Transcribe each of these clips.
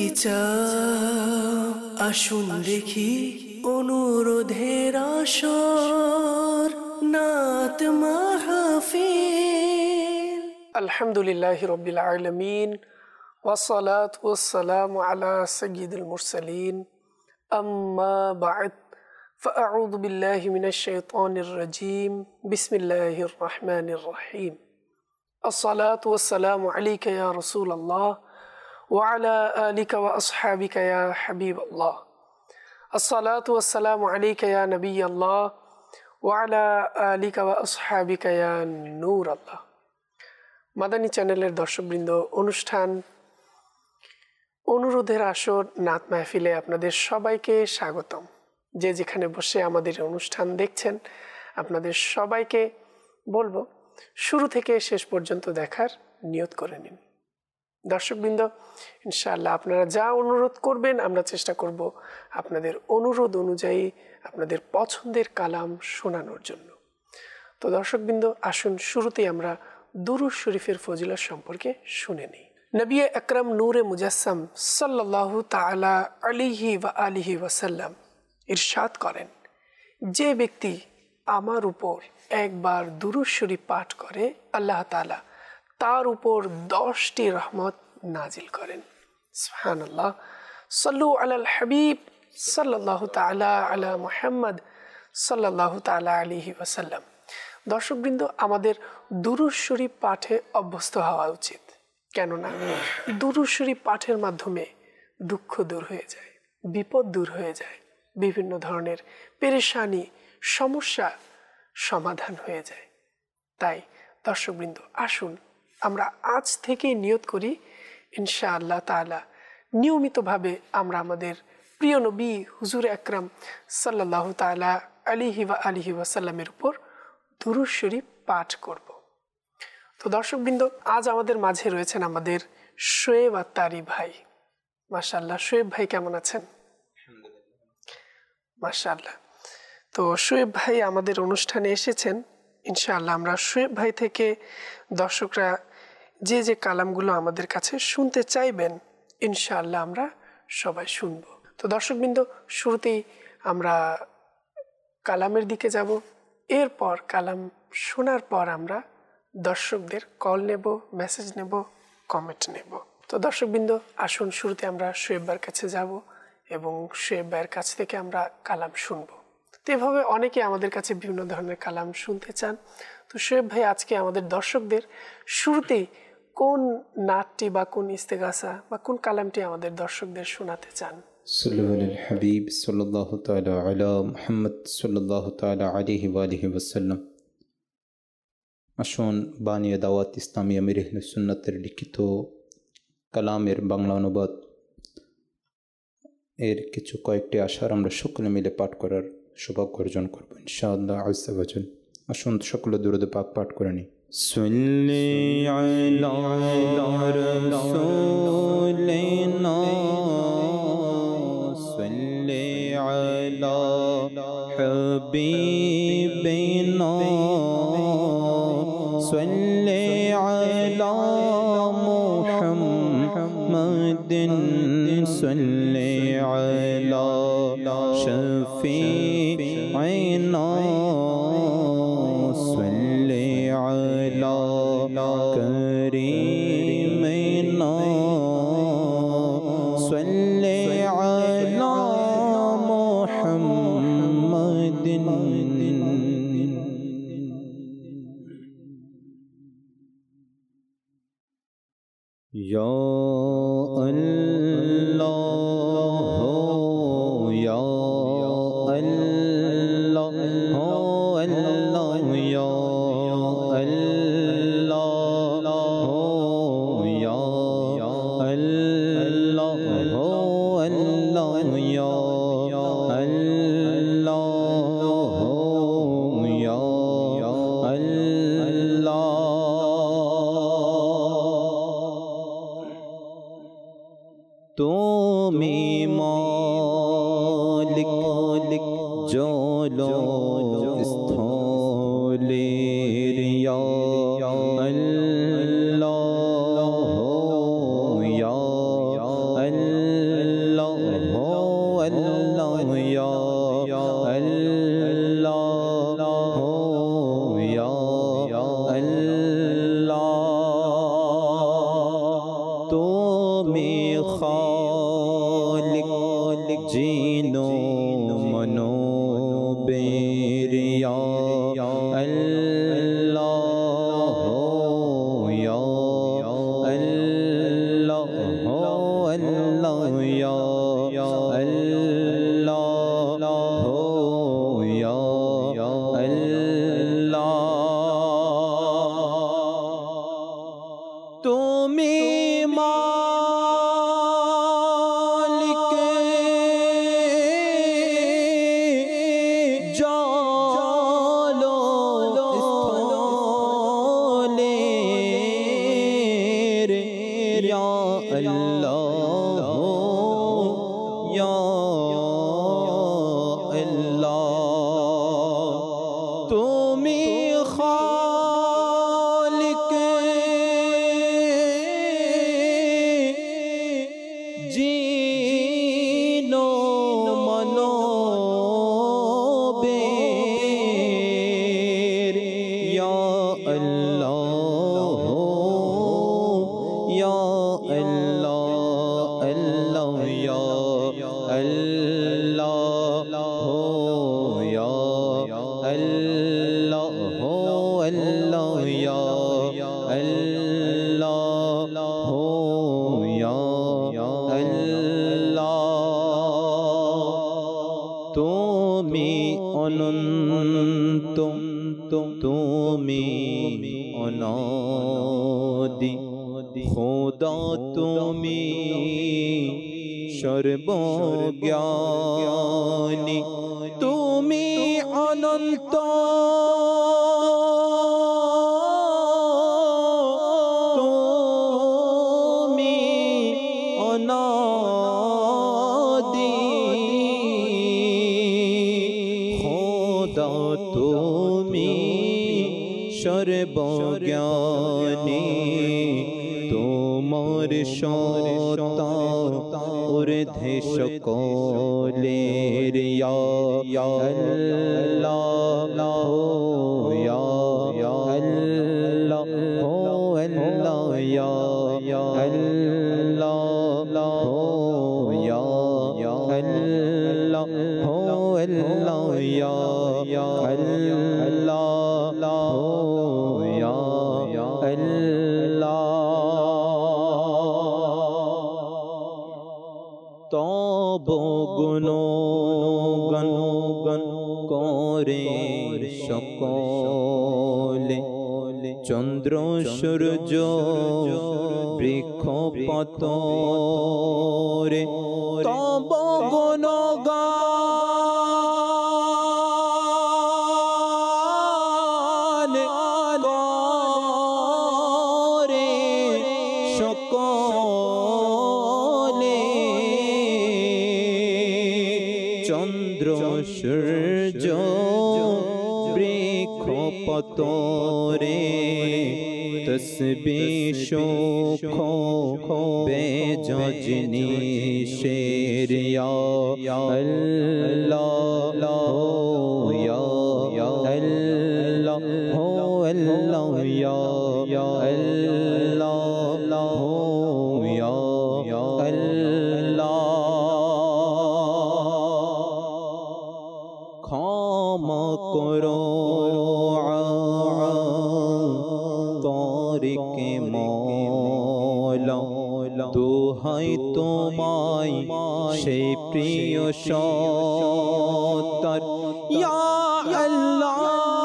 চাও আসুন দেখি অনুরোধের আসর নাত মাহফিল। আলহামদুলিল্লাহি রাব্বিল আলামিন ওয়াসসালাতু ওয়াসসালামু আলা সাইয়্যিদিল মুরসালিন আম্মা বা'দ ফাআউযু বিল্লাহি মিনাশ শাইতানির রাজীম বিসমিল্লাহির রহমানির রহিম। আসসালাতু ওয়াসসালামু আলাইকা ইয়া রাসূলাল্লাহ ওয়া আলা আলিকা ওয়া আসহাবিকা ইয়া হাবিবাল্লাহ। আসসালাতু ওয়াসসালামু আলাইকা ইয়া নবিয়াল্লাহ ওয়া আলা আলিকা ওয়া আসহাবিকা ইয়া নূরাল্লাহ। মাদানী চ্যানেলের দর্শকবৃন্দ, অনুষ্ঠান অনুরোধের আসর নাত মাহফিলে আপনাদের সবাইকে স্বাগতম। যে যেখানে বসে আমাদের অনুষ্ঠান দেখছেন, আপনাদের সবাইকে বলবো শুরু থেকে শেষ পর্যন্ত দেখার নিয়ত করে নিন। দর্শকবৃন্দ, ইনশাআল্লাহ আপনারা যা অনুরোধ করবেন আমরা চেষ্টা করব আপনাদের অনুরোধ অনুযায়ী আপনাদের পছন্দের কালাম শোনানোর জন্য। তো দর্শকবৃন্দ, আসুন শুরুতেই আমরা দুরূদ শরীফের ফজিলত সম্পর্কে শুনে নিই। নবী আকরাম নূরে মুজাসসাম সাল্লাল্লাহু তাআলা আলাইহি ওয়া আলিহি ওয়াসাল্লাম ইরশাদ করেন, যে ব্যক্তি আমার উপর একবার দুরূদ শরীফ পাঠ করে আল্লাহ তাআলা তার উপর 10টি রহমত নাজিল করেন। সুবহানাল্লাহ। সাল্লু আলাল হাবিব সাল্লাল্লাহু তাআলা আলা মুহাম্মদ সাল্লাল্লাহু তাআলা আলাইহি ওয়াসাল্লাম। দর্শকবৃন্দ, আমাদের দুরূদ শরীফ পাঠে অভ্যস্ত হওয়া উচিত, কেননা দুরূদ শরীফ পাঠের মাধ্যমে দুঃখ দূর হয়ে যায়, বিপদ দূর হয়ে যায়, বিভিন্ন ধরনের পেরেশানি সমস্যা সমাধান হয়ে যায়। তাই দর্শকবৃন্দ, আসুন আমরা আজ থেকেই নিয়ত করি ইনশাআল্লাহ তাআলা নিয়মিতভাবে আমরা আমাদের প্রিয় নবী হুজুর আকরাম সাল্লাল্লাহু তাআলা আলাইহি ওয়া আলিহি ওয়াসাল্লামের উপর দুরূদ শরীফ পাঠ করব। তো দর্শকবৃন্দ, আজ আমাদের মাঝে রয়েছেন আমাদের শোয়েব আত্তারি ভাই। মাশাআল্লাহ, শোয়েব ভাই কেমন আছেন? মাশাআল্লাহ। তো শোয়েব ভাই আমাদের অনুষ্ঠানে এসেছেন। ইনশাআল্লাহ আমরা শোয়েব ভাই থেকে দর্শকরা যে যে কালামগুলো আমাদের কাছে শুনতে চাইবেন ইনশাআল্লাহ আমরা সবাই শুনব। তো দর্শকবৃন্দ, শুরুতেই আমরা কালামের দিকে যাব। এরপর কালাম শোনার পর আমরা দর্শকদের কল নেব, মেসেজ নেব, কমেন্ট নেব। তো দর্শকবৃন্দ, আসুন শুরুতে আমরা শোয়েব ভাইয়ের কাছে যাব এবং শোয়েব ভাইয়ের কাছ থেকে আমরা কালাম শুনব। তো এভাবে অনেকে আমাদের কাছে বিভিন্ন ধরনের কালাম শুনতে চান। তো শোয়েব ভাই, আজকে আমাদের দর্শকদের শুরুতেই কোন নাতটি বা কোন ইস্তেগাসা বা কোন কালামটি আমাদের দর্শকদের শোনাতে চান? সাল্লু আলাল হাবিব সাল্লাল্লাহু তাআলা আলা মুহাম্মদ সাল্লাল্লাহু তাআলা আলাইহি ওয়া আলিহি ওয়াসাল্লাম। আসুন বানিয়ে দাওয়াত ইসলামী আমির আহলে সুন্নাতের লিখিত কালামের বাংলা অনুবাদ এর কিছু কয়েকটি আশার আমরা সকলে মিলে পাঠ করার সৌভাগ্য অর্জন করব ইনশাআল্লাহ আযজা ওয়া জাল। আসুন সকলে দুরূদ পাক পাঠ করে নিই। সাল্লি আলা রাসূলিনা সাল্লি আলা হাবিবিনা সাল্লি আলা মুহাম্মাদিন সাল্লি আলা শাফিঈনা সাল্লি আলা কারীমিনা সাল্লি আলা মুহাম্মাদিন। ইয়া আল্লাহ ইয়া আল্লাহ আল্লাহ ইয়া আল্লাহ ইয়া আল্লাহ আল্লাহ ইয়া আল্লাহ ইয়া আল্লাহ। তুমি মালিক জলস্থলের ইয়া আল্লাহ ইয়া আল্লাহ अल्लाह या अल्लाह तुमी खालिक जीनो मनो बेर या अल्लाह या अल्लाह अल्लाह या अल्लाह हो या अल्लाह हो अल्लाह या अल्लाह हो या अल्लाह तुमी अनंत तुमी अनादि खुदा तुमी सर्वज्ञानी तुमी अनंत तुमी अनादि खुदा तुमी सर्वज्ञानी তোমার সত্তা ঊর্ধ্বে সকলের ইয়া আল্লাহ ইয়া আল্লাহ হো আল্লাহ ইয়া আল্লাহ হো ইয়া আল্লাহ হো আল্লাহ ইয়া আল্লাহ হো ইয়া আল্লাহ তব গুণগান করে সকলে চন্দ্র সূর্য বৃক্ষ পতরে তব গুণগান করে সকলে চন্দ্র সূর্য বৃক্ষ পতরে তসবিহ সুখ বেজনি শের ইয়া আল্লাহ ইয়া আল্লাহ হো আল্লাহ ইয়া আল্লাহ ইয়া আল্লাহ ক্ষমা করো তারিকে মওলা দোহাই তোমায় সেই প্রিয় সত্তার ইয়া আল্লাহ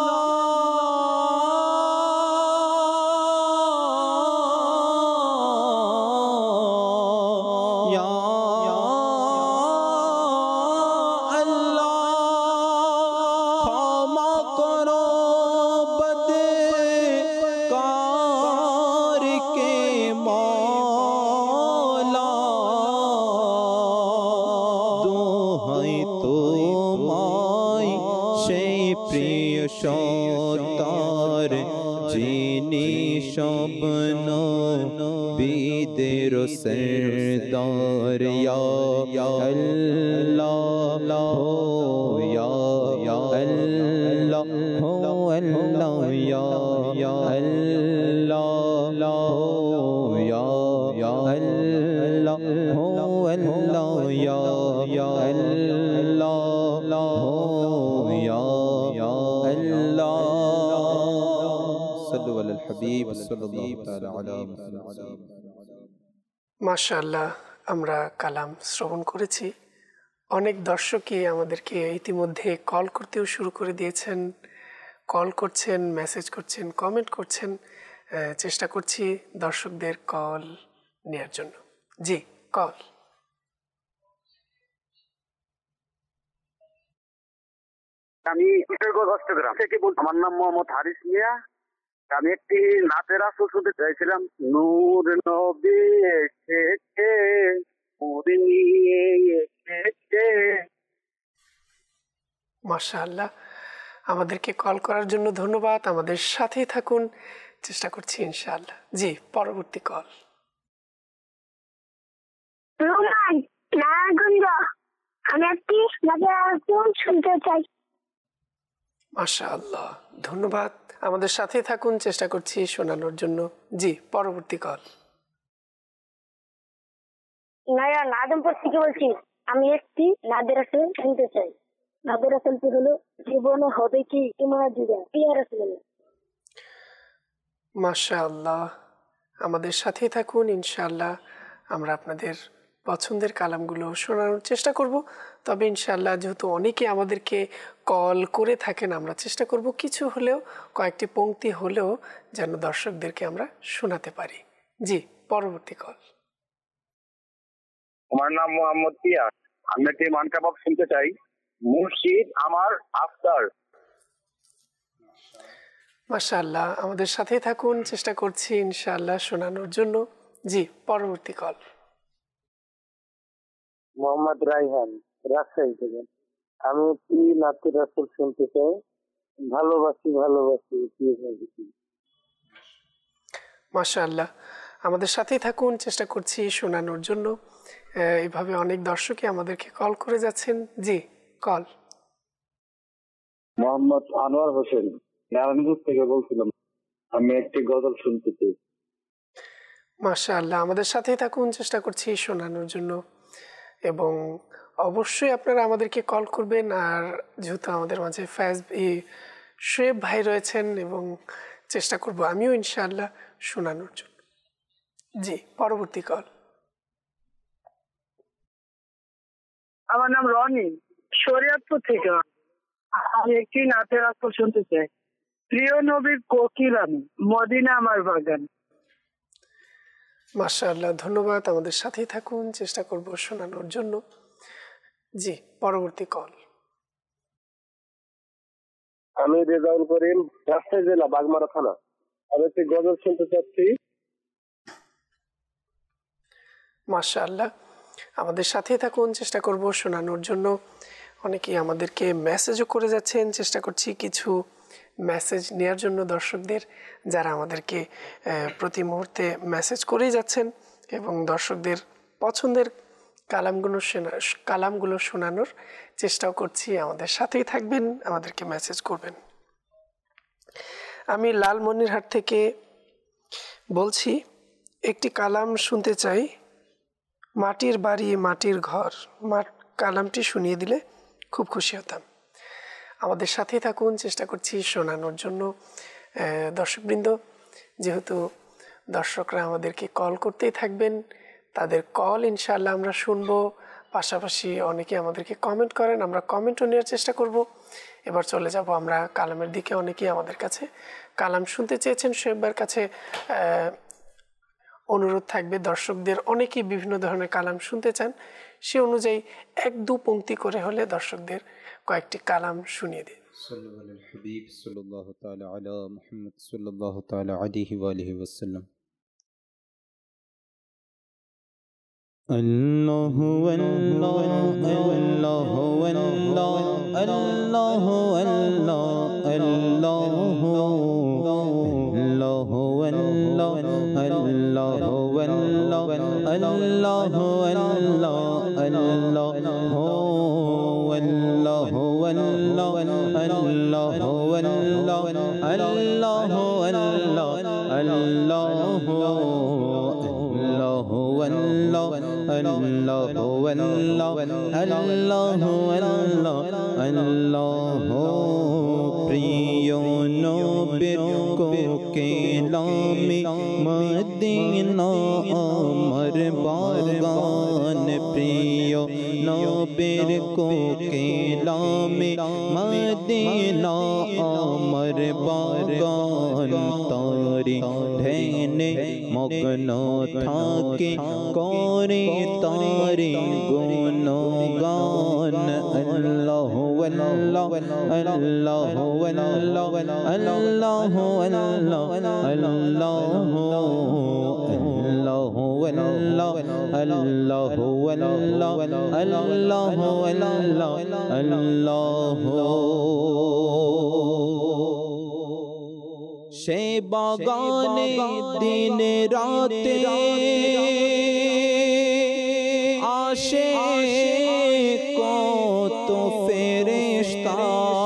সত্তার যিনি স্বপ্ন বিদের সরদার ইয়া আল্লাহ ইয়া আল্লাহ হো আল্লাহ ইয়া আল্লাহ ইয়া আল্লাহ হো আল্লাহ ইয়া আল্লাহ ইয়া মাশাআল্লাহ, আমরা কালাম শ্রবণ করেছি। অনেক দর্শকই আমাদেরকে ইতিমধ্যে কল করতেও শুরু করে দিয়েছেন, কল করছেন, মেসেজ করছেন, কমেন্ট করছেন। চেষ্টা করছি দর্শকদের কল নেওয়ার জন্য। জি, কল। আমি কিশোরগঞ্জ অষ্টগ্রাম থেকে বলছি। আমার নাম মোহাম্মদ হারিস মিয়া। আমি একটি নাচের আসর শুনতে চাইছিলাম। নূর নবী এসেছে, নূর নিয়ে এসেছে। মাশাআল্লাহ, আমাদেরকে কল করার জন্য ধন্যবাদ। আমাদের সাথেই থাকুন, চেষ্টা করছি ইনশাআল্লাহ। জি, পরবর্তী কল। রোমান নারায়ণগঞ্জ, আমি একটি নাচের আসর শুনতে চাই। মাশাআল্লাহ, ধন্যবাদ। আমাদের সাথেই থাকুন, চেষ্টা করছি শোনানোর জন্য। জি, পরবর্তী কল। নয়ন আদমপুর থেকে বলছি, আমি একটি নাদের আসর শুনতে চাই। নাদের আসলটি হলো জীবনে হবে কি তোমার দিদা প্রিয় রাসূলুল্লাহ। মাশাআল্লাহ, আমাদের সাথেই থাকুন ইনশাআল্লাহ। আমরা আপনাদের পছন্দের কালামগুলো শোনানোর চেষ্টা করব। তবে ইনশাআল্লাহ যেহেতু অনেকে আমাদেরকে কল করে থাকেন, আমরা চেষ্টা করব কিছু হলেও, কয়েকটি পংক্তি হলেও যেন দর্শকদেরকে আমরা শোনাতে পারি। জি, পরবর্তী কল। আমার নাম মোহাম্মদ পিয়াস, আমি একটি মান কাবাব শুনতে চাই। মুর্শিদ আমার আফতার। মাশাআল্লাহ, আমাদের সাথেই থাকুন, চেষ্টা করছি ইনশাআল্লাহ শোনানোর জন্য। জি, পরবর্তী কল। মোহাম্মদ রাইহান, রাজশাহী থেকে। আমি একটি নাচের আসর শুনতে চাই। ভালোবাসি ভালোবাসি। মাশাআল্লাহ, আমাদের সাথেই থাকুন, চেষ্টা করছি শোনানোর জন্য। এইভাবে অনেক দর্শকই আমাদেরকে কল করে যাচ্ছেন। জি, কল। মোহাম্মদ আনোয়ার হোসেন, নারায়ণগঞ্জ থেকে বলছিলাম। আমি একটি গজল শুনতে চাই। মাশাআল্লাহ, আমাদের সাথেই থাকুন, চেষ্টা করছি শোনানোর জন্য। এবং অবশ্যই আপনারা আমাদেরকে কল করবেন। আর যেহেতু আমাদের মাঝে শোয়েব ভাই রয়েছেন, এবং চেষ্টা করব আমিও ইনশাআল্লাহ শোনানোর জন্য। জি, পরবর্তী কল। আমার নাম রনি, শরীয়তপুর থেকে। আমি একটি নাচের আসর শুনতে চাই। প্রিয় নবীর কোকিল আমি, মদিনা আমার বাগান। মাশাআল্লাহ, ধন্যবাদ। আমাদের সাথেই থাকুন, চেষ্টা করব শোনানোর জন্য। জি, পরবর্তী কল। আমি রেজাউল করিম, রাজশাহী জেলা, বাগমারা থানা। আমি একটি গজল শুনতে চাচ্ছি। মাশাআল্লাহ, আমাদের সাথেই থাকুন, চেষ্টা করব শোনানোর জন্য। অনেকেই আমাদেরকে মেসেজও করে যাচ্ছেন, চেষ্টা করছি কিছু মেসেজ নেওয়ার জন্য দর্শকদের, যারা আমাদেরকে প্রতি মুহূর্তে মেসেজ করেই যাচ্ছেন, এবং দর্শকদের পছন্দের কালামগুলো শোনানোর চেষ্টাও করছি। আমাদের সাথেই থাকবেন, আমাদেরকে মেসেজ করবেন। আমি লালমনিরহাট থেকে বলছি, একটি কালাম শুনতে চাই। মাটির বাড়ি মাটির ঘর, কালামটি শুনিয়ে দিলে খুব খুশি হতাম। আমাদের সাথেই থাকুন, চেষ্টা করছি শোনানোর জন্য। দর্শকবৃন্দ, যেহেতু দর্শকরা আমাদেরকে কল করতেই থাকবেন, তাদের কল ইনশাআল্লাহ আমরা শুনবো। পাশাপাশি অনেকে আমাদেরকে কমেন্ট করেন, আমরা কমেন্টও নেওয়ার চেষ্টা করব। এবার চলে যাব আমরা কালামের দিকে। অনেকেই আমাদের কাছে কালাম শুনতে চেয়েছেন। শোয়েবের কাছে অনুরোধ থাকবে, দর্শকদের অনেকেই বিভিন্ন ধরনের কালাম শুনতে চান, সে অনুযায়ী এক দু পংক্তি করে হলে দর্শকদের কয়েকটি কালাম শুনিয়ে দিন। সাল্লাল্লাহু আলাইহি হাবিব সাল্লাল্লাহু তাআলা আলা মুহাম্মদ সাল্লাল্লাহু তাআলা আলাইহি ওয়া আলিহি ওয়াসাল্লাম। আল্লাহু আল্লাহ আল্লাহু আল্লাহ আল্লাহু আল্লাহ আল্লাহু আল্লাহু আল্লাহ আল্লাহু আল্লাহ আল্লাহু আল্লাহ আল্লাহু আল্লাহু আল্লাহ আল্লাহু আল্লাহ আল্লাহু আল্লাহ আল্লাহু প্রিয় নবীর কোকিলামে মদিনা আমার বাগান। প্রিয় নবীর কোকিলামে মদিনা আমার বাগান। তারি ধ্যানে মগ্ন থাকে করে তারি গুণগান। আল্লাহু সে বাগানে দিন রাতে আসে কত ফেরেশতা,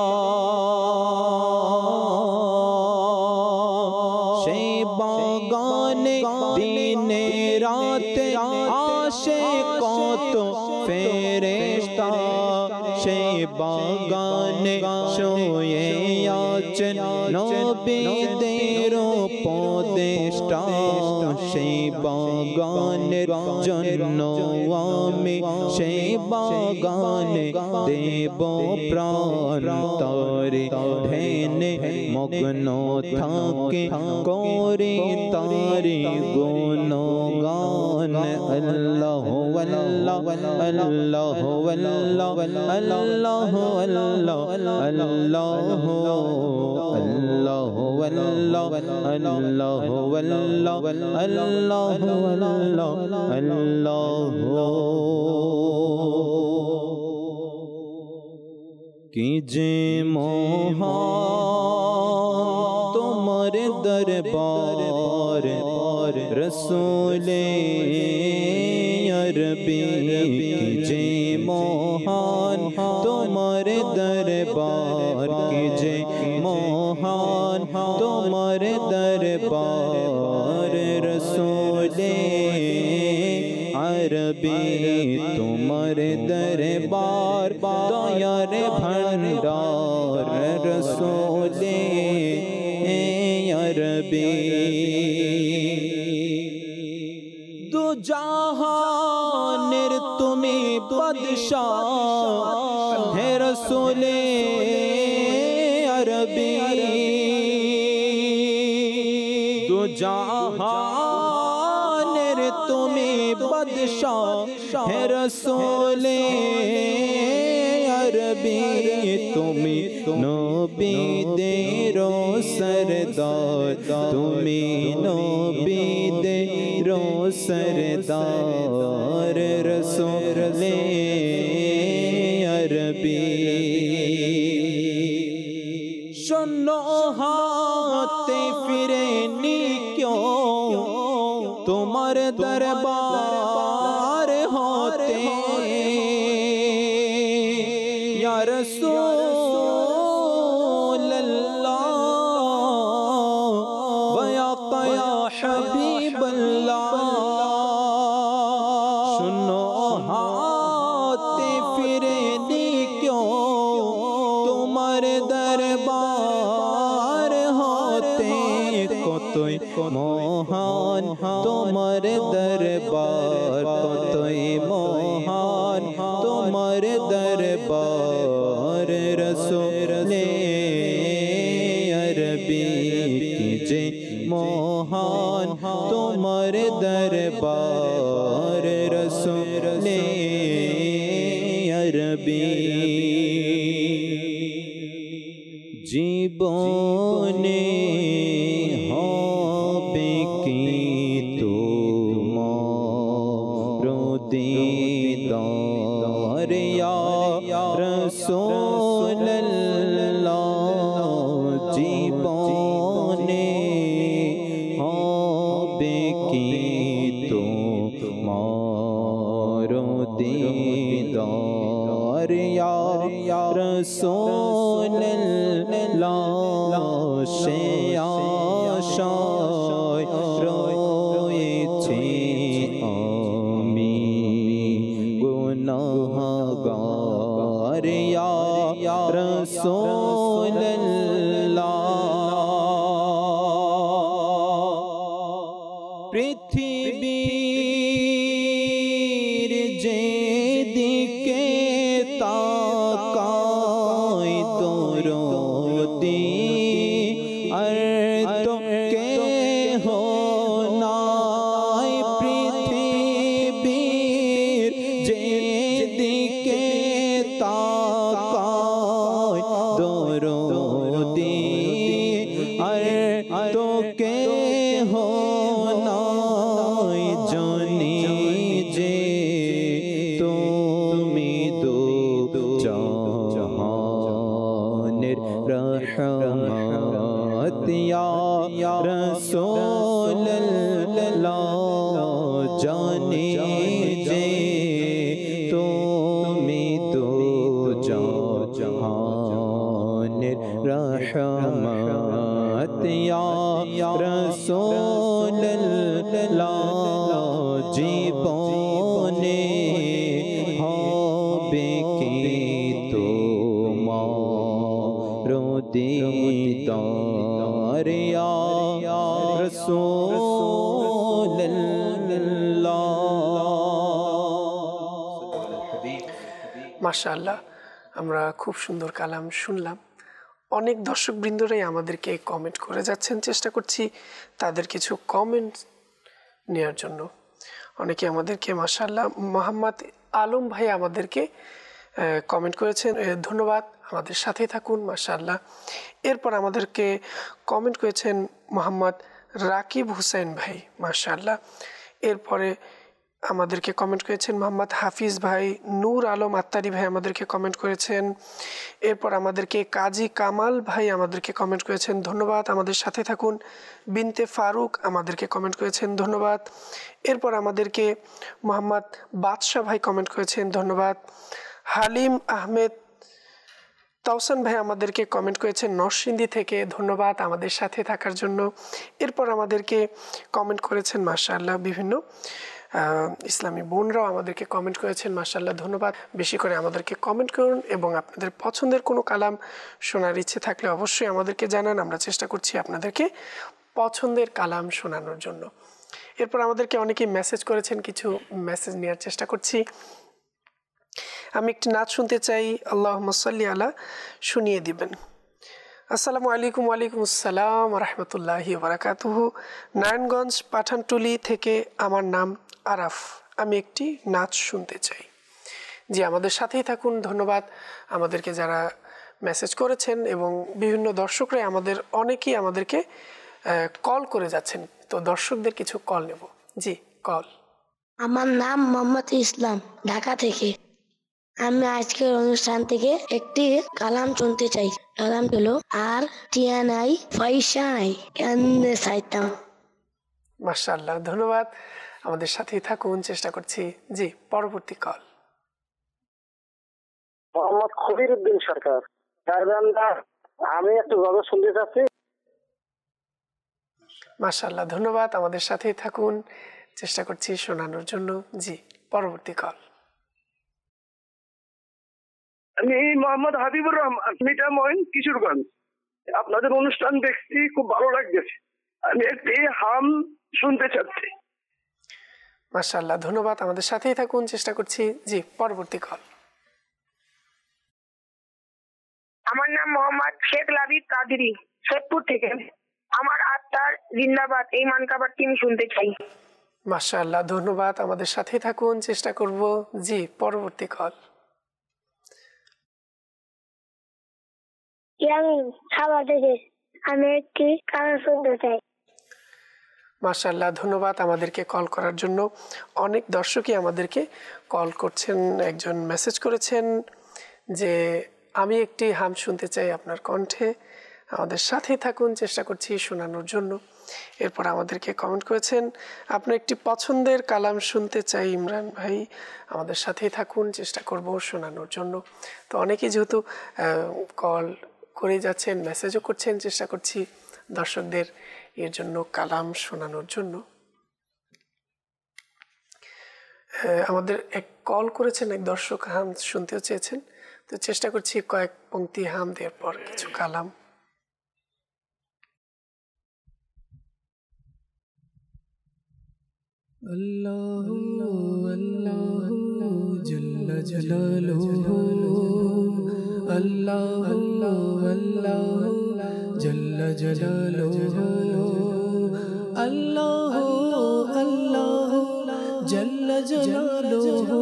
সে বাগানে দিন রাতে আসে কত ফেরেশতা, সে বাগানে শুয়ে আছেন নবীদের উপদেষ্টা, সেই বাগানের জন্য আমি সেই বাগানে দেব প্রাণ, তরে ধ্যানে মগ্ন থাকে করি তারি গুণগান। আল্লাহ আল্লাহ আল্লাহ আল্লাহ আল্লাহ আল্লাহ আল্লাহ আল্লাহ আল্লাহ আল্লাহ আল্লাহ আল্লাহ আল্লাহ। কি যে মহান তোমার দরবার রসূলে আরবি, কি যে মহান তোমার দরবার, কি যে মহান তোমার দরবার রসূলে আরবি, তোমার দরবার দয়ার ভণ্ডার রসূলে আরবি। দু জাহানের তুমি বাদশাহ হে রসূলে আরবি, দু জাহানের তুমি বাদশাহ হে রসূলে আরবি, তুমি নবীদের সরদার, তুমি নবীদের সরদার রসূলে আরবি। শোনো হাতে ফিরেনি क्यों তোমার দরবার होते या रसूल अल्लाह व या हबीब अल्लाह। सुनो हाथे फिरेनी क्यों তোমার दरबार होते কতই মহান তোমার দরবার, কতই মহান তোমার দরবার রসূলে আরবি, কি যে মহান তোমার দরবার রসূলে আরবি। জীবনে হবে কি তোমার দিদার ইয়া রাসূলুল্লাহ, জীবনে হবে কি তোমার দিদার ইয়া রাসূলুল্লাহ। সে আশায় রয়েছি আমি গুনাহগার ইয়া রাসূলুল্লাহ। পৃথিবীর যেদিকে তাকাই দরদি আর তো কেহ নাই, পৃথিবীর যেদিকে তাকাই রাসূলুল্লাহ জানে যে তুমি তো জাহানের রহমত ইয়া রাসূলুল্লাহ জীবনে হবে কি তোমার দিদার ইয়া রাসূলুল্লাহ। মাশাআল্লাহ, আমরা খুব সুন্দর কালাম শুনলাম। অনেক দর্শক বৃন্দরাই আমাদেরকে কমেন্ট করে যাচ্ছেন, চেষ্টা করছি তাদের কিছু কমেন্ট নেওয়ার জন্য। অনেকে আমাদেরকে মাশাআল্লাহ মোহাম্মদ আলম ভাই আমাদেরকে কমেন্ট করেছেন, ধন্যবাদ, আমাদের সাথে থাকুন মাশাআল্লাহ। এরপর আমাদেরকে কমেন্ট করেছেন মোহাম্মদ রাকিব হোসেন ভাই মাশাআল্লাহ। এরপরে আমাদেরকে কমেন্ট করেছেন মোহাম্মদ হাফিজ ভাই, নূর আলম আত্তারি ভাই আমাদেরকে কমেন্ট করেছেন। এরপর আমাদেরকে কাজী কামাল ভাই আমাদেরকে কমেন্ট করেছেন, ধন্যবাদ, আমাদের সাথে থাকুন। বিনতে ফারুক আমাদেরকে কমেন্ট করেছেন, ধন্যবাদ। এরপর আমাদেরকে মোহাম্মদ বাদশাহ ভাই কমেন্ট করেছেন, ধন্যবাদ। হালিম আহমেদ তাওসান ভাই আমাদেরকে কমেন্ট করেছেন নরসিংদী থেকে, ধন্যবাদ আমাদের সাথে থাকার জন্য। এরপর আমাদেরকে কমেন্ট করেছেন মাশাআল্লাহ বিভিন্ন ইসলামী বোনরাও আমাদেরকে কমেন্ট করেছেন মাশাআল্লাহ, ধন্যবাদ। বেশি করে আমাদেরকে কমেন্ট করুন এবং আপনাদের পছন্দের কোনো কালাম শোনার ইচ্ছে থাকলে অবশ্যই আমাদেরকে জানান, আমরা চেষ্টা করছি আপনাদেরকে পছন্দের কালাম শোনানোর জন্য। এরপর আমাদেরকে অনেকেই মেসেজ করেছেন, কিছু মেসেজ নেওয়ার চেষ্টা করছি। আমি একটি নাচ শুনতে চাই, আল্লাহুম্মা সাল্লি আলা, শুনিয়ে দিবেন। আসসালামু আলাইকুম। ওয়ালাইকুম আসসালাম রহমতুল্লাহি বারাকাতুহু। নারায়ণগঞ্জ পাঠানটুলি থেকে আমার নাম আরাফ, আমি একটি নাচ শুনতে চাই। জি, আমাদের সাথেই থাকুন, ধন্যবাদ আমাদেরকে যারা মেসেজ করেছেন এবং বিভিন্ন দর্শকরাই অনেকেই আমাদেরকে কল করে যাচ্ছেন। তো দর্শকদের কিছু কল নেব। জি, কল। আমার নাম মোহাম্মদ ইসলাম, ঢাকা থেকে। আমি আজকের অনুষ্ঠান থেকে একটি কালাম শুনতে চাই। কালাম হলো আর টিয়ানাই ফাইসাই এন্নে সাইতাম। মাশাআল্লাহ, ধন্যবাদ, আমাদের সাথেই থাকুন, চেষ্টা করছি। জি, পরবর্তী কল। মোহাম্মদ খবির উদ্দিন সরকার, আমি একটু গল্প শুনতে চাচ্ছি। মাশাআল্লাহ, ধন্যবাদ, আমাদের সাথেই থাকুন, চেষ্টা করছি শোনানোর জন্য। জি, পরবর্তী কল। আমি মোহাম্মদ হাবিবুর রহমান, মিঠামইন, কিশোরগঞ্জ। আপনাদের অনুষ্ঠান দেখছি, খুব ভালো লাগছে। আমি একটি হাম শুনতে চাচ্ছি। মাশাআল্লাহ, ধন্যবাদ, আমাদের সাথেই থাকুন, চেষ্টা করছি। জি, পরবর্তী কল। আমার নাম মোহাম্মদ শেখ লাবিব কাদেরী, শেখপুর থেকে। আমার আত্মার জিন্দাবাদ এই মানকাবাদটি আমি শুনতে চাই। মাশাআল্লাহ, ধন্যবাদ, আমাদের সাথেই থাকুন, চেষ্টা করব। জি, পরবর্তী কল। খাবার থেকে আমি একটি কালাম শুনতে চাই। মাশাআল্লাহ, ধন্যবাদ আমাদেরকে কল করার জন্য। অনেক দর্শকই আমাদেরকে কল করছেন। একজন মেসেজ করেছেন যে আমি একটি হাম শুনতে চাই আপনার কণ্ঠে, আমাদের সাথেই থাকুন, চেষ্টা করছি শোনানোর জন্য। এরপর আমাদেরকে কমেন্ট করেছেন আপনার একটি পছন্দের কালাম শুনতে চাই ইমরান ভাই, আমাদের সাথেই থাকুন, চেষ্টা করব শোনানোর জন্য। তো অনেকেই যেহেতু কল করে যাচ্ছেন, মেসেজও করছেন, চেষ্টা করছি দর্শকদের এর জন্য কালাম শোনানোর জন্য। আমাদের এক কল করেছেন এক দর্শক, হাম শুনতেও চেয়েছেন, তো চেষ্টা করছি কয়েক পংক্তি হাম দেওয়ার পর কিছু কালাম। আল্লাহু আল্লাহু জাল্লা জালালুহু, আল্লাহু আল্লাহু জাল্লা জালালুহু, আল্লাহু আল্লাহু জাল্লা জালালুহু,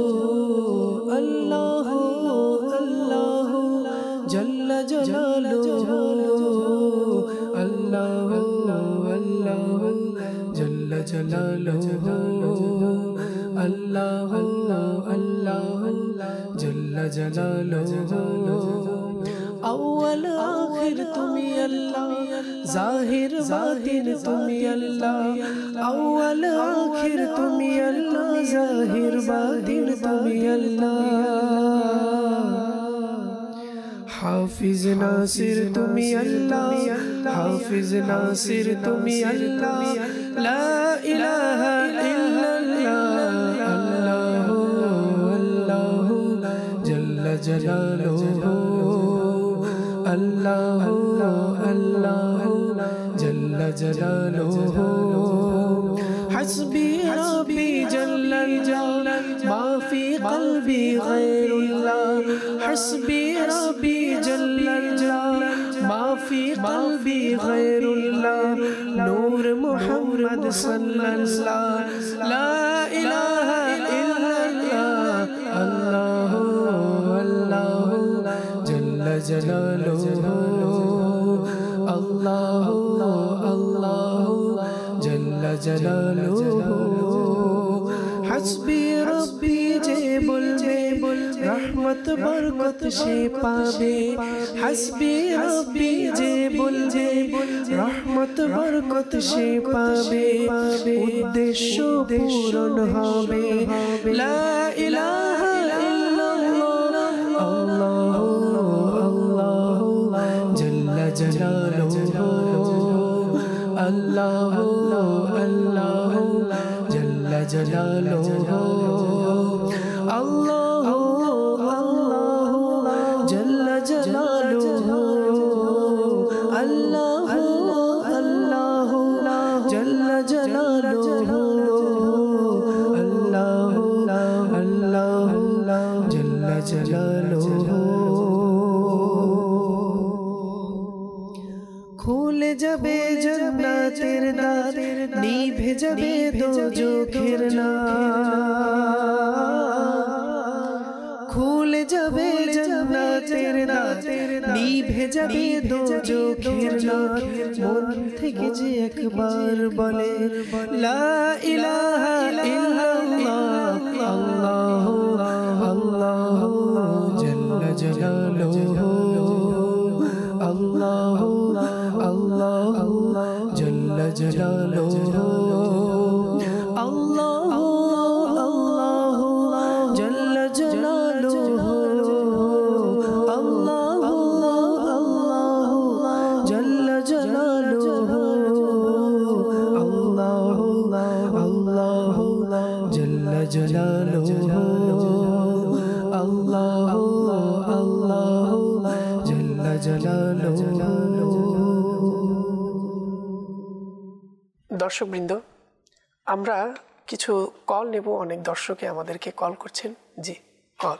আল্লাহু আল্লাহু জাল্লা জালালুহু, আল্লাহু আল্লাহু জাল্লা জালালুহু, আল্লাহু আল্লাহু জাল্লা জালালুহু। अव्वल आखिर तुमी अल्लाह, जाहिर बातिन तुमी अल्लाह, अव्वल आखिर तुमी अल्लाह, जाहिर बातिन तुमी अल्लाह। हाफिज नासिर तुमी अल्लाह, हाफिज नासिर तुमी अल्लाह, ला इलाहा इल्लल्लाह, अल्लाहु अल्लाहु जल्ल जलालुहु, अल्लाहु अल्लाहु जल्ल जलालुहु। हस्बी रब्बी जल्ल जलाल, मा फी क़ल्बी गैरुल्लाह, हस्बी रब्बी जल्ल जलाल, मा फी क़ल्बी गैरुल्लाह, नूर मुहम्मद सल्लल्लाह, ला इलाहा इल्लल्लाह, अल्लाहु अल्लाहु जल्ल जलालुहु, अल्लाहु अल्लाहु जल्ल जलालुहु। हस्बी रब्बी जे बोलबे रहमत बरकत से पाबे, हस्बी रब्बी जे बोलबे रहमत बरकत से पाबे, उद्देश्य पूर्ण হবে, লা ইলাহা ইল্লাল্লাহ, আল্লাহু আল্লাহু জাল্লা জালালুহু, আল্লাহু আল্লাহু জাল্লা জালালুহু, আল্লাহু আল্লাহু জাল্লা জালালুহু, আল্লাহু আল্লাহু জাল্লা জালালুহু, আল্লাহু আল্লাহু জাল্লা জালালুহু। খুলে যাবে জান্নাতের দ্বার, নিভে যাবে দোজখের নার, খুলে যাবে জান্নাতের দ্বার, নিভে যাবে দোজখের নার, মন থেকে যে একবার বলে লা ইলাহা ইল্লাল্লাহ, আল্লাহু আল্লাহু জাল্লা জালালুহু, আল্লাহু আল্লাহু জাল্লা জালালুহু, আল্লাহু আল্লাহু জাল্লা জালালুহু, আল্লাহু আল্লাহু জাল্লা জালালুহু, আল্লাহু আল্লাহু জাল্লা জালালুহু, আল্লাহু আল্লাহু জাল্লা জালালুহু। দর্শকবৃন্দ, আমরা কিছু কল নেব। অনেক দর্শকে আমাদেরকে কল করছেন। জি, কল।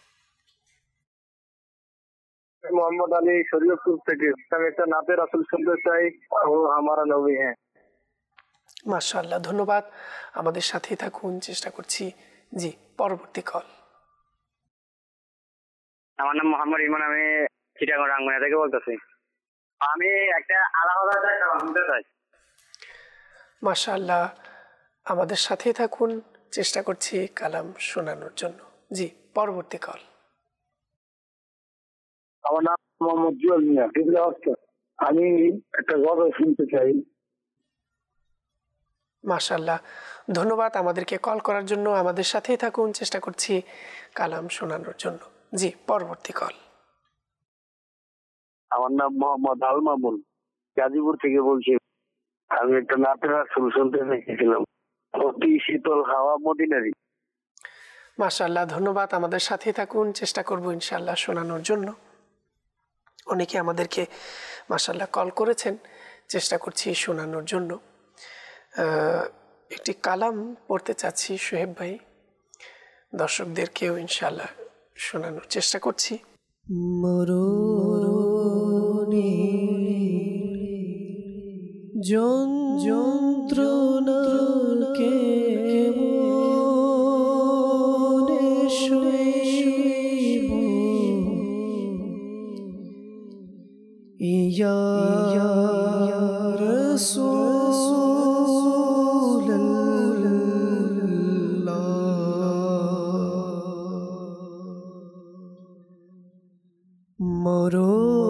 मोहम्मद अली शरीयतपुर থেকে, আমি একটা নাতে রাসূল শুনতে চাই, ও हमारा नबी है। মাশাআল্লাহ, ধন্যবাদ। আমাদের সাথেই থাকুন, চেষ্টা করছি। জি, পরবর্তী কল। আমার নাম মোহাম্মদ ইমন, আমি চিটাগং রাঙ্গুনিয়া থেকে বলতেছি। আমি একটা আলাদা কালাম শুনতে চাই। মাশাআল্লাহ, আমাদের সাথেই থাকুন, চেষ্টা করছি কালাম শোনানোর জন্য। জি, পরবর্তী কল। আমার নাম মোহাম্মদ জুয়েল মিয়া, আমি একটা গজল শুনতে চাই। মাশাআল্লাহ, ধন্যবাদ আমাদেরকে কল করার জন্য। আমাদের সাথেই থাকুন, চেষ্টা করছি কালাম শোনানোর জন্য। জি, পরবর্তী কল। আমার নাম মোহাম্মদ আল মামুন, গাজীপুর থেকে বলছি। আমি একটা নাতে রাসূল শুনতে চেয়েছিলাম, অতি শীতল হাওয়া মদিনারি। মাশাআল্লাহ, ধন্যবাদ। আমাদের সাথেই থাকুন, চেষ্টা করব ইনশাআল্লাহ শোনানোর জন্য। অনেকে আমাদেরকে মাশাআল্লাহ কল করেছেন, চেষ্টা করছি শোনানোর জন্য। একটি কালাম পড়তে চাচ্ছি সোহেব ভাই, দর্শকদেরকেও ইনশাআল্লাহ শোনানোর চেষ্টা করছি। মরণে যন্ত্রণাকে মনে শৈব, ইয়া রাসূলুল্লাহ, মরণ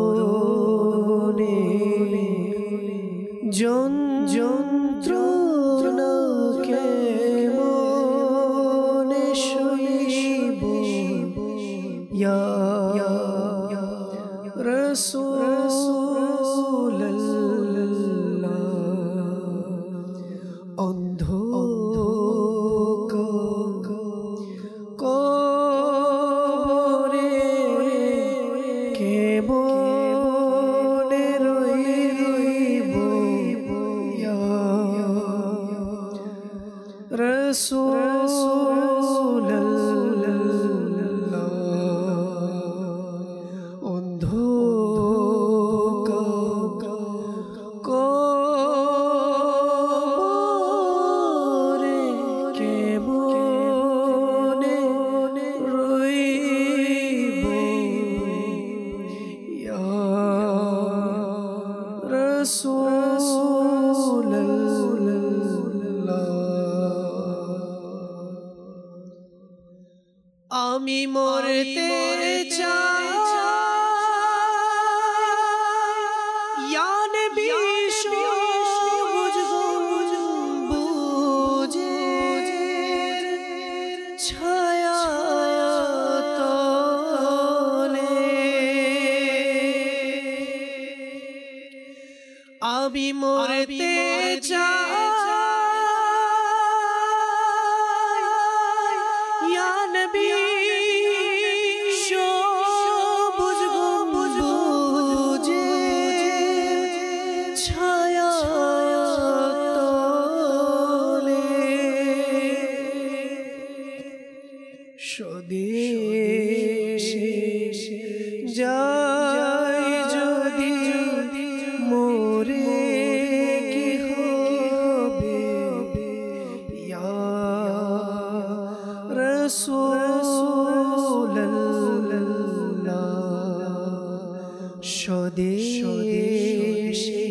রাসূলুল্লাহ কবরে কেমনে রইব ইয়া রাসূলুল্লাহ আমি মরতে চাই ইয়া নবী সবুজ গম্বুজের ছায়া তলে আমি মরতে চাই ইয়া নবী সবুজ গম্বুজের ছায়া তলে স্বদেশে যাই যদি মোরে কি হবে ইয়া রাসূলুল্লাহ স্বদেশে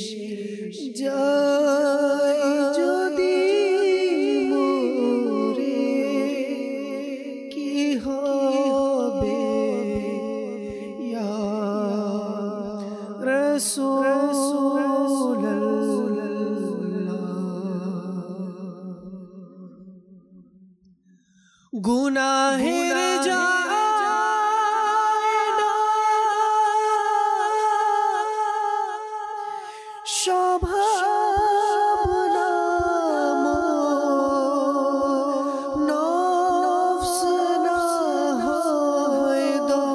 যাই যদি মোরে কি হবে ইয়া রাসূলুল্লাহ গুনাহের স্বভাবনা নফস না হয়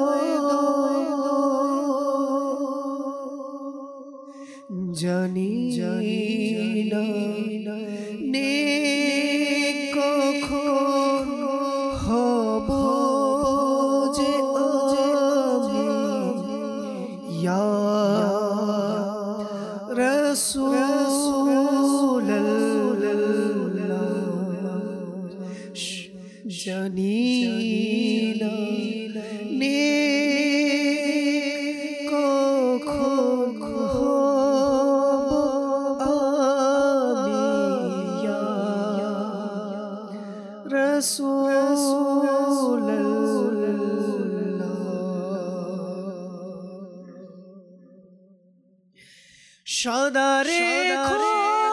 জানি না নেক কখন হব যে আমি ইয়া রাসূলুল্লাহ জানি না নেক কখন হব আমি ইয়া রাসূলুল্লাহ সদা রেখো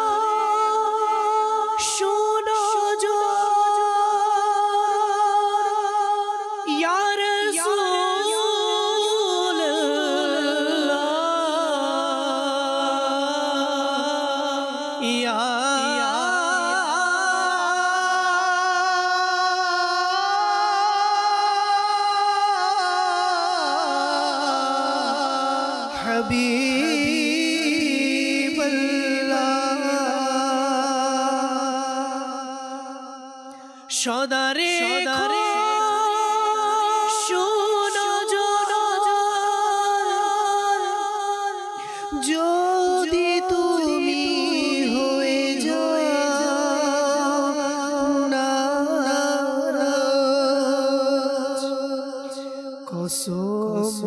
শোনো ইয়া রাসূলুল্লাহ ইয়া হাবিবাল্লাহ সদা রেখো শোনো যদি তুমি হয়ে যাও নারাজ কসম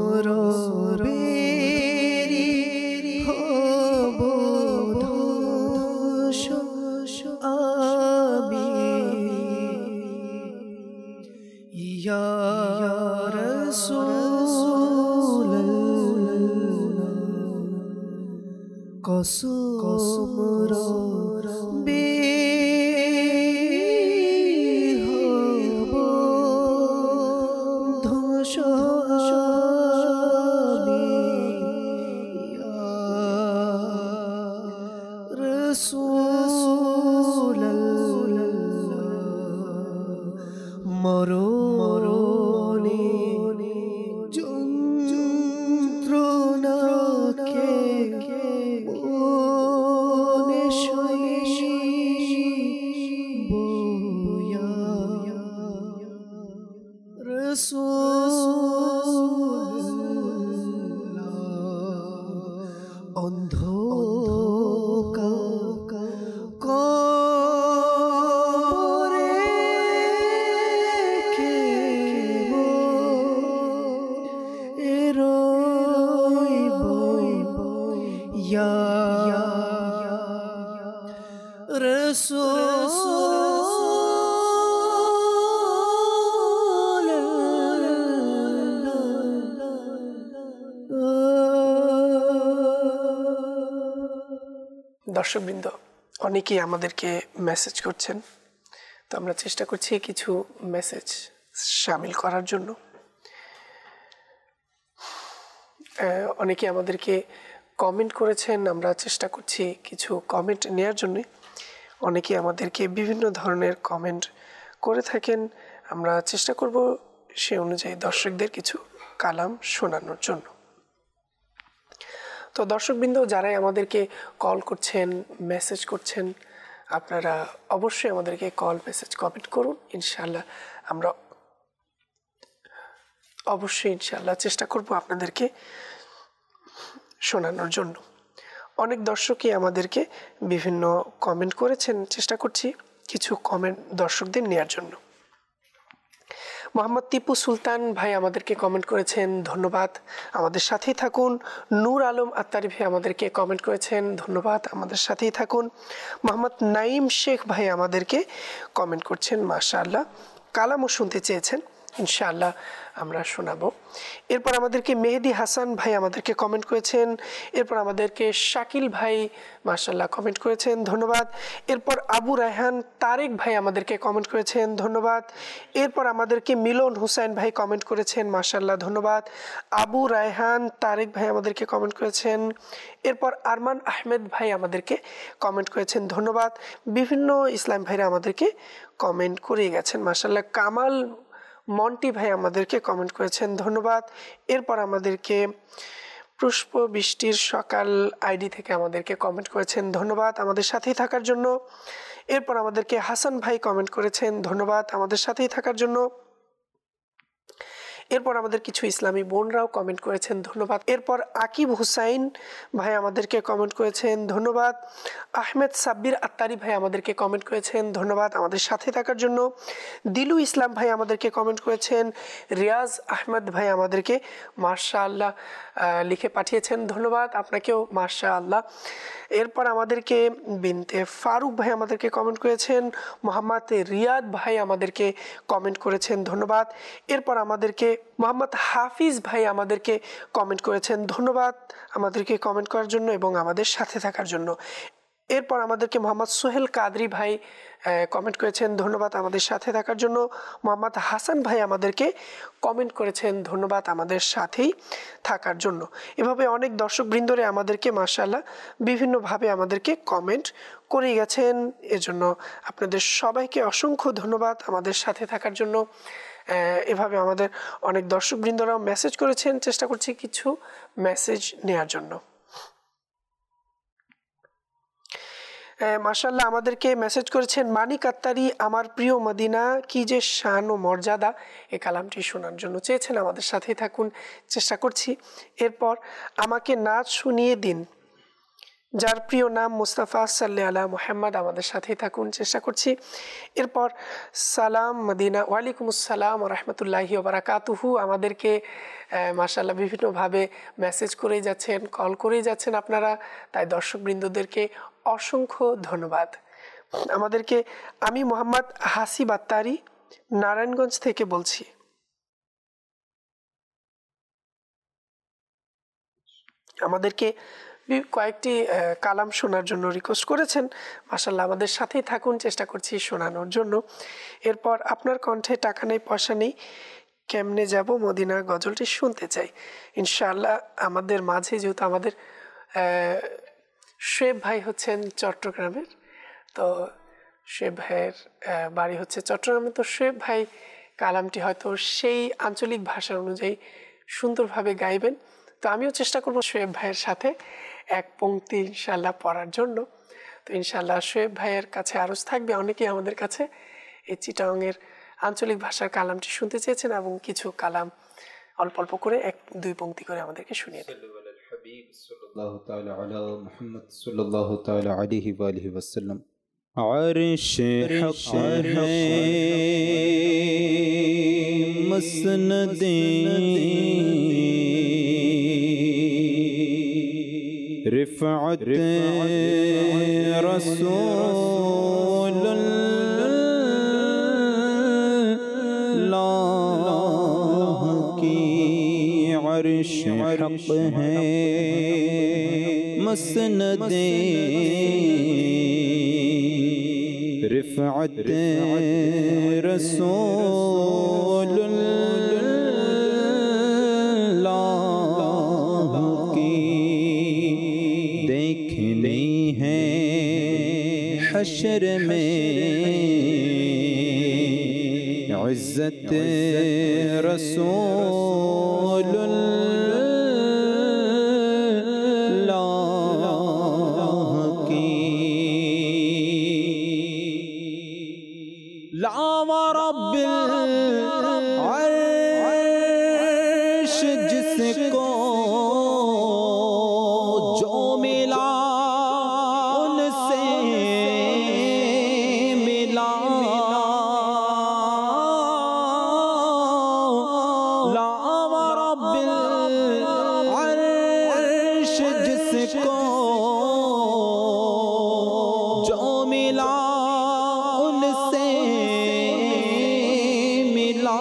রবেরি হব ধ্বংস আমি ইয়া রাসূলুল্লাহ কসম রবেরি হব ধ্বংস আমি ইয়া রাসূলুল্লাহ মরণে যন্ত্রণাকে মনে সইব দর্শকবৃন্দ, অনেকেই আমাদেরকে মেসেজ করছেন, তো আমরা চেষ্টা করছি কিছু মেসেজ শামিল করার জন্য। অনেকে আমাদেরকে কমেন্ট করেছেন, আমরা চেষ্টা করছি কিছু কমেন্ট নেওয়ার জন্য। অনেকে আমাদেরকে বিভিন্ন ধরনের কমেন্ট করে থাকেন, আমরা চেষ্টা করব সে অনুযায়ী দর্শকদের কিছু কালাম শোনানোর জন্য। তো দর্শকবৃন্দ, যারাই আমাদেরকে কল করছেন, মেসেজ করছেন, আপনারা অবশ্যই আমাদেরকে কল, মেসেজ, কমেন্ট করুন। ইনশাআল্লাহ আমরা অবশ্যই ইনশাআল্লাহ চেষ্টা করব আপনাদেরকে শোনানোর জন্য। অনেক দর্শকই আমাদেরকে বিভিন্ন কমেন্ট করেছেন, চেষ্টা করছি কিছু কমেন্ট দর্শকদের নেওয়ার জন্য। মোহাম্মদ টিপু সুলতান ভাই আমাদেরকে কমেন্ট করেছেন, ধন্যবাদ, আমাদের সাথেই থাকুন। নূর আলম আত্তারি ভাই আমাদেরকে কমেন্ট করেছেন, ধন্যবাদ, আমাদের সাথেই থাকুন। মোহাম্মদ নাইম শেখ ভাই আমাদেরকে কমেন্ট করছেন, মাশাআল্লাহ, কালামও শুনতে চেয়েছেন, ইনশাআল্লাহ আমরা শোনাবো। এরপর আমাদেরকে মেহেদি হাসান ভাই আমাদেরকে কমেন্ট করেছেন। এরপর আমাদেরকে শাকিল ভাই মাশাআল্লাহ কমেন্ট করেছেন, ধন্যবাদ। এরপর আবু রায়হান তারেক ভাই আমাদেরকে কমেন্ট করেছেন, ধন্যবাদ। এরপর আমাদেরকে মিলন হুসাইন ভাই কমেন্ট করেছেন, মাশাআল্লাহ, ধন্যবাদ। আবু রায়হান তারেক ভাই আমাদেরকে কমেন্ট করেছেন। এরপর আরমান আহমেদ ভাই আমাদেরকে কমেন্ট করেছেন, ধন্যবাদ। বিভিন্ন ইসলাম ভাইরা আমাদেরকে কমেন্ট করে গেছেন, মাশাআল্লাহ। কামাল মন্টি ভাই আমাদেরকে কমেন্ট করেছেন, ধন্যবাদ। এরপর আমাদেরকে পুষ্প বৃষ্টির সকাল আইডি থেকে আমাদেরকে কমেন্ট করেছেন, ধন্যবাদ, আমাদের সাথেই থাকার জন্য। এরপর আমাদেরকে হাসান ভাই কমেন্ট করেছেন, ধন্যবাদ, আমাদের সাথেই থাকার জন্য। এরপর আমাদের কিছু ইসলামী বোনরাও কমেন্ট করেছেন, ধন্যবাদ। এরপর আকিব হুসাইন ভাই আমাদেরকে কমেন্ট করেছেন, ধন্যবাদ। আহমেদ সাব্বির আত্তারি ভাই আমাদেরকে কমেন্ট করেছেন, ধন্যবাদ, আমাদের সাথে থাকার জন্য। দিলু ইসলাম ভাই আমাদেরকে কমেন্ট করেছেন। রিয়াজ আহমেদ ভাই আমাদেরকে মাশাআল্লাহ লিখে পাঠিয়েছেন, ধন্যবাদ, আপনাকেও মাশাআল্লাহ। এরপর আমাদেরকে বিনতে ফারুক ভাই আমাদেরকে কমেন্ট করেছেন। মোহাম্মদ রিয়াদ ভাই আমাদেরকে কমেন্ট করেছেন, ধন্যবাদ। এরপর আমাদেরকে মোহাম্মদ হাফিজ ভাই আমাদেরকে কমেন্ট করেছেন, ধন্যবাদ, আমাদেরকে কমেন্ট করার জন্য এবং আমাদের সাথে থাকার জন্য। এরপর আমাদেরকে মোহাম্মদ সোহেল কাদরি ভাই কমেন্ট করেছেন, ধন্যবাদ, আমাদের সাথে থাকার জন্য। মোহাম্মদ হাসান ভাই আমাদেরকে কমেন্ট করেছেন, ধন্যবাদ, আমাদের সাথেই থাকার জন্য। এভাবে অনেক দর্শকবৃন্দরে আমাদেরকে মাশাআল্লাহ বিভিন্নভাবে আমাদেরকে কমেন্ট করে গেছেন। এজন্য আপনাদের সবাইকে অসংখ্য ধন্যবাদ আমাদের সাথে থাকার জন্য। এভাবে আমাদের অনেক দর্শকবৃন্দরাও মেসেজ করেছেন, চেষ্টা করছি কিছু মেসেজ নেওয়ার জন্য। মাশাআল্লাহ আমাদেরকে মেসেজ করেছেন মানিক আত্তারি, আমার প্রিয় মদিনা কি যে শান ও মর্যাদা, এই কালামটি শোনার জন্য চেয়েছেন, আমাদের সাথেই থাকুন, চেষ্টা করছি। এরপর আমাকে নাচ শুনিয়ে দিন, যার প্রিয় নাম মুস্তাফা সাল্লি আলা মুহাম্মদ, আমাদের সাথেই থাকুন, চেষ্টা করছি। এরপর সালাম মদিনা, ওয়ালাইকুম আসসালাম ওয়া রাহমাতুল্লাহি ওয়া বারাকাতুহু, আমাদেরকে মাশাআল্লাহ বিভিন্নভাবে মেসেজ করেই যাচ্ছেন, কল করেই যাচ্ছেন আপনারা, তাই দর্শকবৃন্দদেরকে অসংখ্য ধন্যবাদ। আমাদেরকে আমি মোহাম্মদ হাসিব আত্তারি নারায়ণগঞ্জ থেকে বলছি। আমাদেরকে কয়েকটি কালাম শোনার জন্য রিকোয়েস্ট করেছেন, মাশাআল্লাহ আমাদের সাথেই থাকুন, চেষ্টা করছি শোনানোর জন্য। এরপর আপনার কণ্ঠে টাকা নেই পয়সা নেই কেমনে যাব মদিনা গজলটি শুনতে চাই। ইনশাআল্লাহ আমাদের মাঝে, যেহেতু আমাদের শোয়েব ভাই হচ্ছেন চট্টগ্রামের, তো শোয়েব ভাইয়ের বাড়ি হচ্ছে চট্টগ্রামে, তো শোয়েব ভাই কালামটি হয়তো সেই আঞ্চলিক ভাষা অনুযায়ী সুন্দরভাবে গাইবেন। তো আমিও চেষ্টা করব শোয়েব ভাইয়ের সাথে এক পংক্তি ইনশাআল্লাহ পড়ার জন্য। তো ইনশাআল্লাহ শোয়েব ভাইয়ের কাছে আরজ থাকবে, অনেকেই আমাদের কাছে এই চিটাংয়ের আঞ্চলিক ভাষার কালামটি শুনতে চেয়েছেন এবং কিছু কালাম অল্প অল্প করে এক দুই পংক্তি করে আমাদেরকে শুনিয়ে দেন। সাল্লাল্লাহু তাআলা আলা মুহাম্মদ সাল্লাল্লাহু তাআলা আলাইহি ওয়া আলিহি ওয়াসাল্লাম। আরশ হক है मसनद रिफ़अत रसूल हक है मसनदे रिफ़अत रसूलुल्लाह की देखनी है हश्र में इज़्ज़त रसूलुल्लाह की। लावा रब्बिल अर्श जिसको जो मिला उनसे मिला। लावा रब्बिल अर्श जिसको जो मिला उनसे मिला।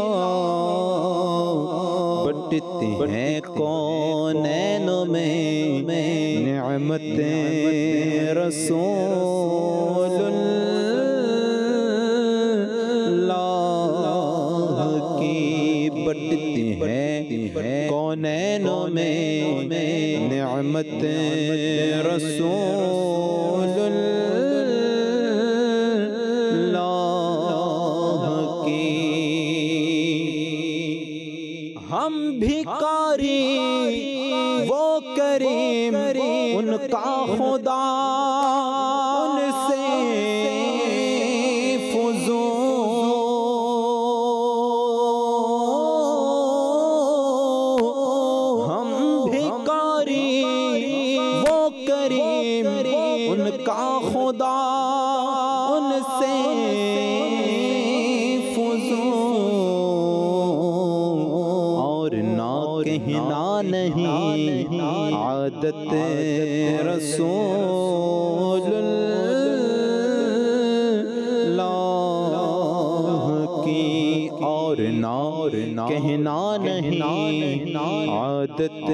बटते हैं कौनैनों में नेमते रसूलुल्लाह की। बटती हैं कौनैनों में नेमते रसूलुल्लाह की। हम भिखारी वो करीम उनका खुदा उनसे फुज़ूल। हम भिखारी वो करीम उनका खुदा उनसे फुज़ूल। ना कहना नहीं आदत रसूलुल्लाह की। और ना कहना नहीं आदत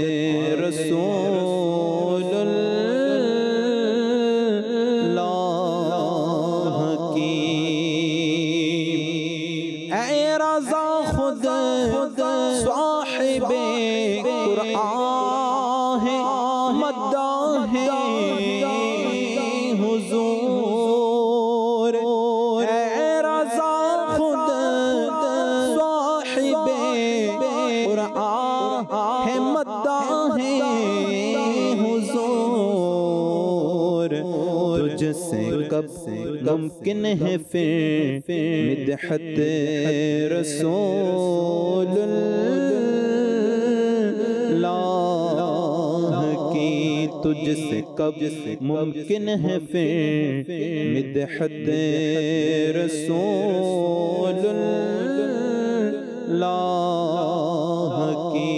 रसूलुल्लाह की। ऐ रज़ा खुद साहिबे कुरआन है मद्दाह है हुजूर। ऐ रज़ा खुद साहिबे कुरआन है मद्दाह है हुजूर। तुझसे कब मुमकिन है फिर मिदहत रसूलुल्लाह की। तुझसे कब मुमकिन है फिर मिदहत रसूलुल्लाह की।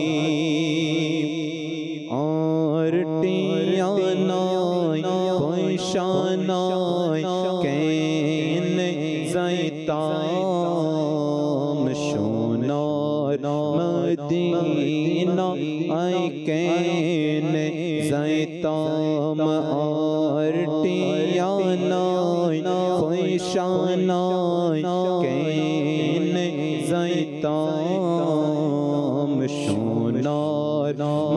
और टियाना कोई शाना कैन ज़ैताम शोनार मदीना आई कैन ज़ैताम। और टियाना कोई शाना कैन ज़ैताम शोनार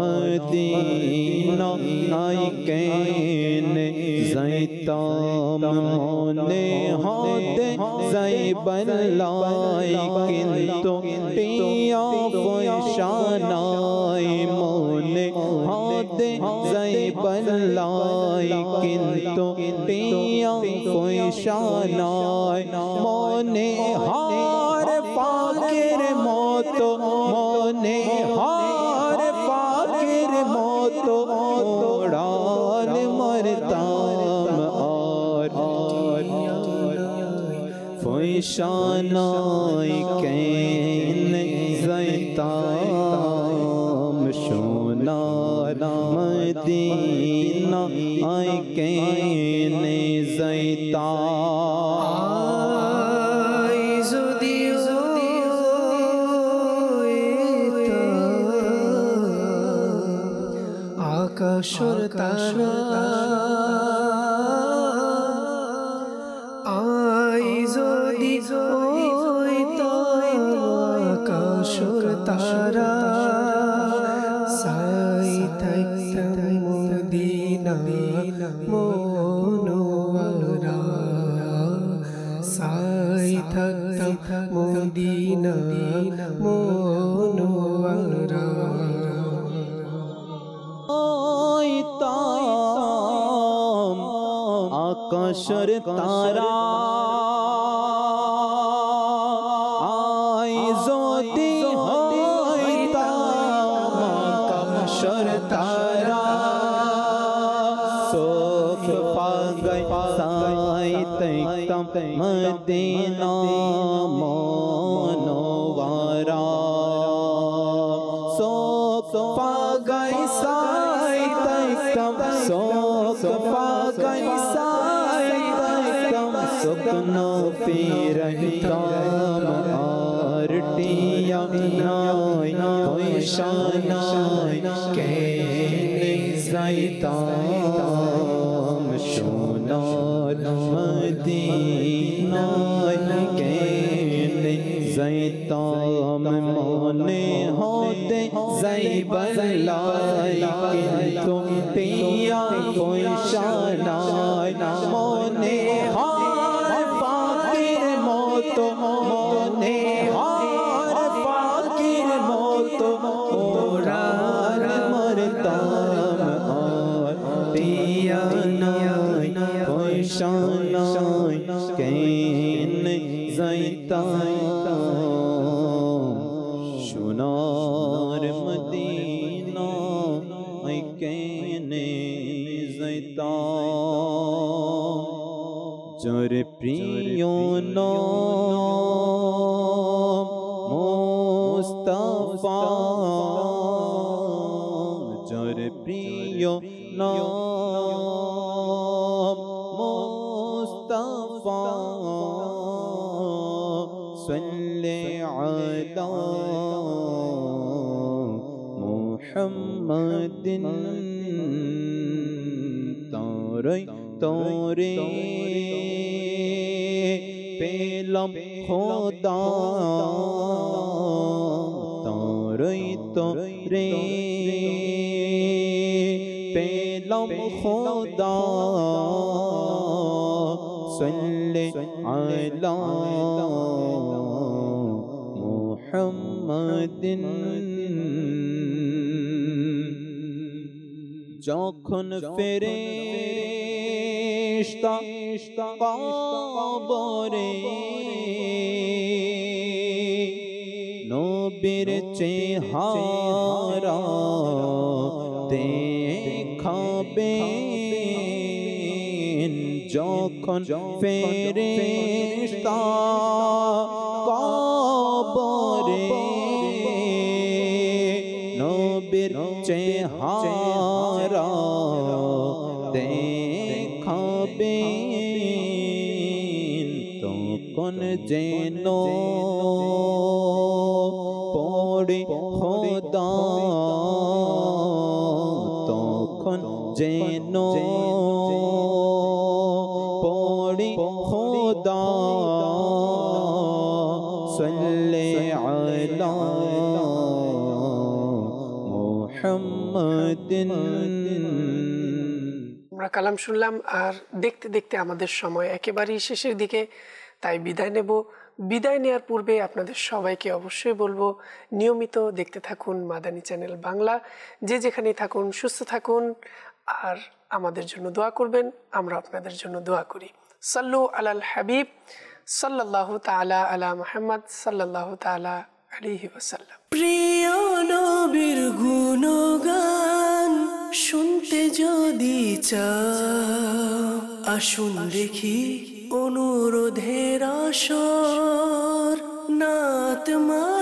मदीना आई कैन ज़ैताम। मोने हाथ ज़ैबन लाई किंतु टिया फशानाई। मोने हाथ ज़ैबन लाई किंतु टिया फशानाई। मोने हार फाकिर मौत मोने हार फाकिर मौत ओढ़ान मरताम। और फशानाई कैन ज़ैताम शोनार मदीना आई कैन ज़ैताम। আকাশর তারা আই যদি আকাশর তারা সাই থাকতাম মদিনা মনোয়ারা সাই থাকতাম মদিনা মনোয়ারা আকাশের তারা আই যদি হইতাম আকাশের তারা চোখ পাগাই সাইতাম মদিনা মনোয়ারা চোখ পাগাই সাইতাম চোখ পাগাই सुखनो फिरहिताम आरटिया नाय होइशानाय केने जाइताम सोनार मदीनाय केने जाइताम मने होते जाइबलाई किन्तु पिया होइशानाय मने तो मने हार फाकिर मतो ओरार मरताम और पिया नाय पैसा नाय केन जाइताम सोनार मदीना आई केने जाइताम जर प्रियो नाम मुस्तफा जर प्रियो नाम मुस्तफा सल्ले अला मुहम्मदिन तारे तोरे पेलम खुदा तारे तोरे पेलम खुदा सल्ले अला मुहम्मदिन যখন ফেরেশতা কবরে নবীর চেহারা দেখাবে যখন ফেরেশতা কবরে নবীর চেহারা দেখাবে তখন যেন পড়ে খোদা তখন যেন পড়ে খোদা সাল্লে আলা মুহাম্মাদিন। আমরা কালাম শুনলাম আর দেখতে দেখতে আমাদের সময় একেবারেই শেষের দিকে, তাই বিদায় নেব। বিদায় নেওয়ার পূর্বে আপনাদের সবাইকে অবশ্যই বলবো নিয়মিত দেখতে থাকুন মাদানী চ্যানেল বাংলা। যে যেখানেই থাকুন সুস্থ থাকুন আর আমাদের জন্য দোয়া করবেন, আমরা আপনাদের জন্য দোয়া করি। সাল্লু আলাল হাবিব সাল্লাল্লাহু তাআলা আলা মুহাম্মদ সাল্লাল্লাহু তাআলা আলাইহি ওয়াসাল্লাম। প্রিয় নবীর গুণগান শুনতে যদি চাও আসুন দেখি অনুরোধের আসর নাত মা